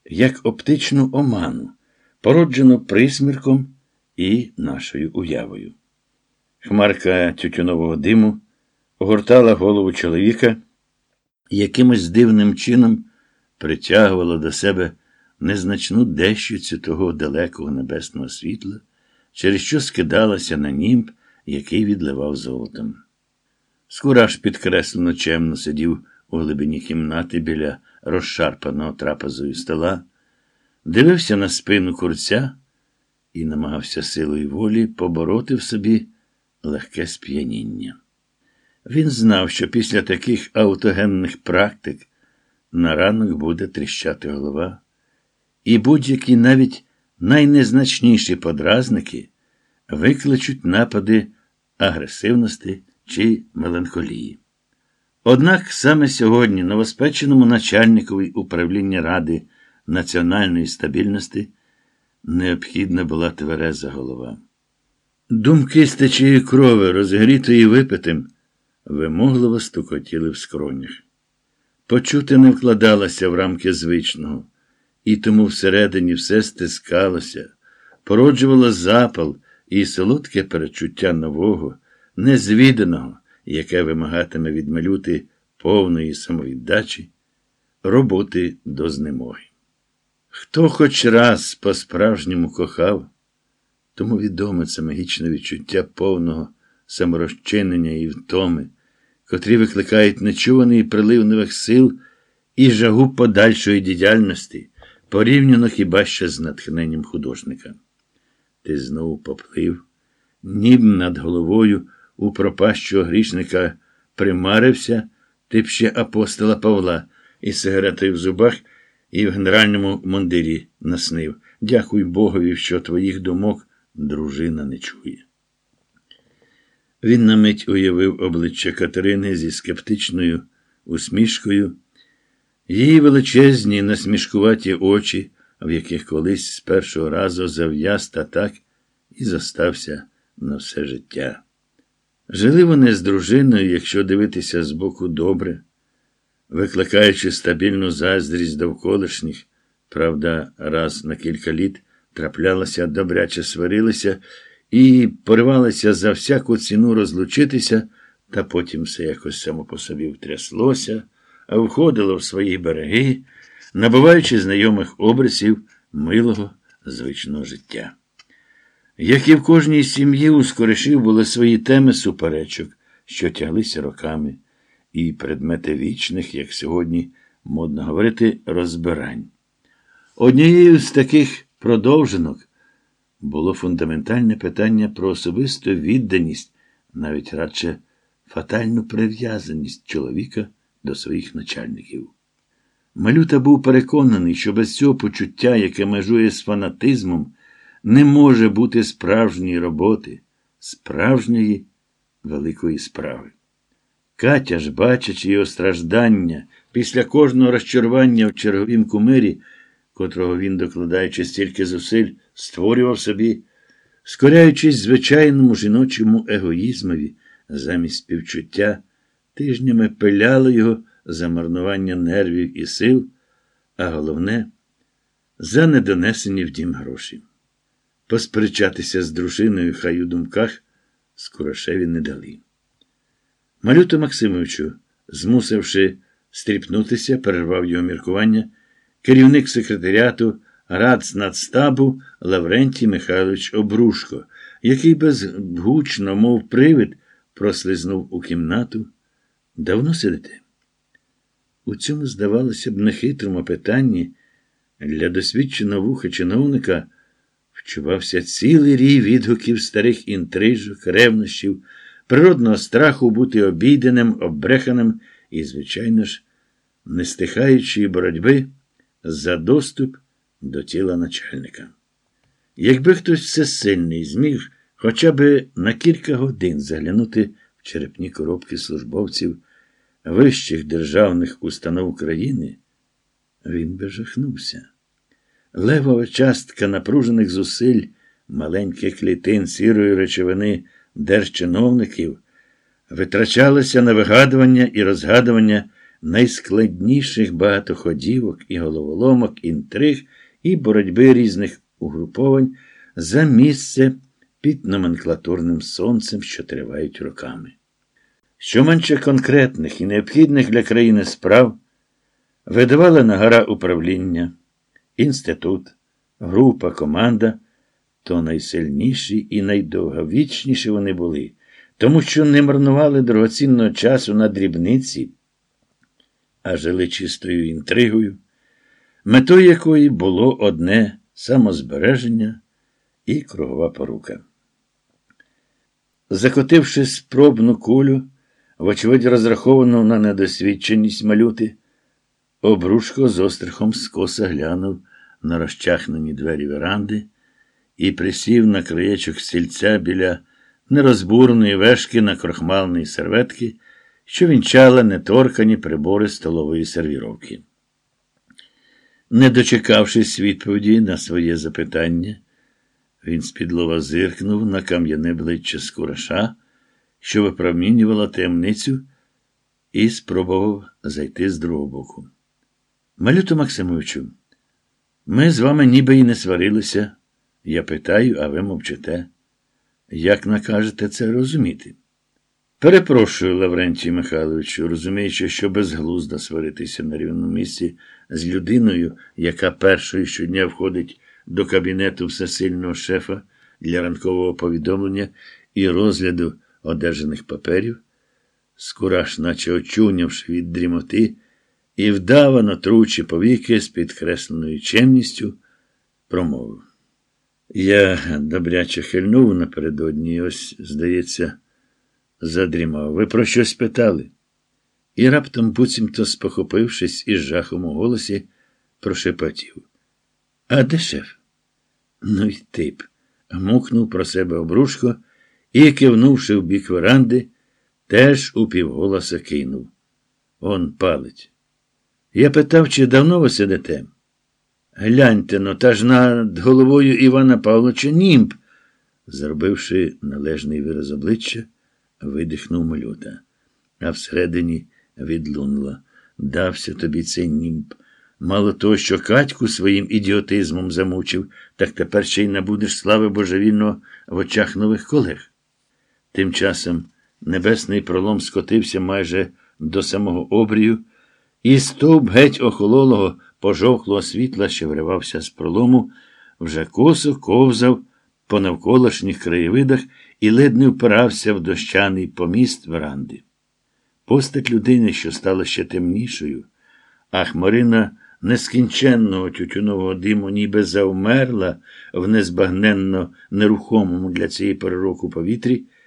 як оптичну оману, породжену присмірком і нашою уявою. Хмарка тютюнового диму огортала голову чоловіка і якимось дивним чином притягувала до себе незначну дещицю того далекого небесного світла, через що скидалася на німб, який відливав золотом. Скураш підкреслено чемно сидів у глибині кімнати біля розшарпаного трапезою стола, дивився на спину курця і намагався силою волі побороти в собі легке сп'яніння. Він знав, що після таких аутогенних практик на ранок буде тріщати голова, і будь-які навіть найнезначніші подразники викличуть напади агресивності чи меланхолії. Однак саме сьогодні новоспеченому начальникові управління Ради національної стабільності необхідна була твереза голова. Думки з течії крови, розгрітої випитим, вимогливо стукотіли в скронях. Почути не вкладалося в рамки звичного, і тому всередині все стискалося, породжувало запал і солодке перечуття нового, незвіданого, яке вимагатиме від малюти повної самовіддачі, роботи до знемоги. Хто хоч раз по-справжньому кохав, тому відоме це магічне відчуття повного саморозчинення і втоми, котрі викликають нечуваний прилив нових сил і жагу подальшої діяльності, порівняно хіба що з натхненням художника. Ти знову поплив, ніб над головою у пропащого грішника примарився, ти б ще апостола Павла із сигаретою в зубах і в генеральному мундирі наснив. Дякуй Богові, що твоїх думок дружина не чує. Він на мить уявив обличчя Катерини зі скептичною усмішкою, її величезні насмішкуваті очі, в яких колись з першого разу зав'яз та так і зостався на все життя. Жили вони з дружиною, якщо дивитися збоку добре, викликаючи стабільну заздрість довколишніх, правда, раз на кілька літ траплялися, добряче сварилися і поривалися за всяку ціну розлучитися, та потім все якось само по собі втряслося, а входило в свої береги, набуваючи знайомих обрисів милого звичного життя. Як і в кожній сім'ї, у Скоришів були свої теми суперечок, що тяглися роками, і предмети вічних, як сьогодні модно говорити, розбирань. Однією з таких продовженок було фундаментальне питання про особисту відданість, навіть радше фатальну прив'язаність чоловіка до своїх начальників. Малюта був переконаний, що без цього почуття, яке межує з фанатизмом, не може бути справжньої роботи, справжньої великої справи. Катя ж, бачачи його страждання, після кожного розчарування в черговім кумирі, котрого він, докладаючи стільки зусиль, створював собі, скоряючись звичайному жіночому егоїзмові замість співчуття, тижнями пиляли його за марнування нервів і сил, а головне – за недонесені в дім гроші. Посперечатися з дружиною хай у думках Скоришеві не дали. Малюту Максимовичу, змусивши стріпнутися, перервав його міркування, керівник секретаріату Радцнацстабу Лаврентій Михайлович Обрушко, який безгучно, мов привид, прослизнув у кімнату. Давно сидите? У цьому, здавалося б, нехитрому питанні для досвідченого вуха чиновника вчувався цілий рій відгуків старих інтрижок, ревнощів, природного страху бути обійденим, оббреханим і, звичайно ж, нестихаючої боротьби за доступ до тіла начальника. Якби хтось всесильний зміг хоча б на кілька годин заглянути в черепні коробки службовців вищих державних установ країни, він би жахнувся. Левова частка напружених зусиль маленьких клітин сірої речовини держчиновників витрачалася на вигадування і розгадування найскладніших багатоходівок і головоломок, інтриг і боротьби різних угруповань за місце під номенклатурним сонцем, що тривають роками. Що менше конкретних і необхідних для країни справ видавала нагара управління, інститут, група, команда, то найсильніші і найдовговічніші вони були, тому що не марнували дорогоцінного часу на дрібниці, а жили чистою інтригою, метою якої було одне самозбереження і кругова порука. Закотивши спробну кулю, вочевидь розраховану на недосвідченість малюти, Обрушко з острахом скоса глянув на розчахнені двері веранди і присів на краєчок стільця біля нерозбуреної вешки на крохмальної серветки, що вінчала неторкані прибори столової сервіровки. Не дочекавшись відповіді на своє запитання, він спідлова зиркнув на кам'яне обличчя Скураша, що випромінювала таємницю, і спробував зайти з другого боку. Малюто Максимовичу, ми з вами ніби і не сварилися. Я питаю, а ви мовчите. Як накажете це розуміти? Перепрошую, Лаврентію Михайловичу, розуміючи, що безглуздо сваритися на рівному місці з людиною, яка першою щодня входить до кабінету всесильного шефа для ранкового повідомлення і розгляду одержаних паперів, Скураш, наче очунявши від дрімоти, і вдавано тручи повіки з підкресленою чемністю, промовив. Я добряче хильнув напередодні і ось, здається, задрімав. Ви про щось питали? І раптом, буцімто спохопившись із жахом у голосі, прошепотів. А де шеф? Ну й тип. Гмукнув про себе Обрушко і, кивнувши в бік веранди, теж упівголоса кинув. Он палить. Я питав, чи давно ви сидите? Гляньте-но, та ж над головою Івана Павловича німб. Зробивши належний вираз обличчя, видихнув Малюта. А всередині відлунила. Дався тобі цей німб. Мало того, що Катьку своїм ідіотизмом замучив, так тепер ще й набудеш слави божевільного в очах нових колег. Тим часом небесний пролом скотився майже до самого обрію, і стовп геть охололого, пожовклого світла, що виривався з пролому, вже косо ковзав по навколишніх краєвидах і ледь не впирався в дощаний поміст веранди. Постать людини, що стала ще темнішою, а хмарина нескінченного тютюнового диму ніби завмерла в незбагненно нерухомому для цієї пори року повітрі,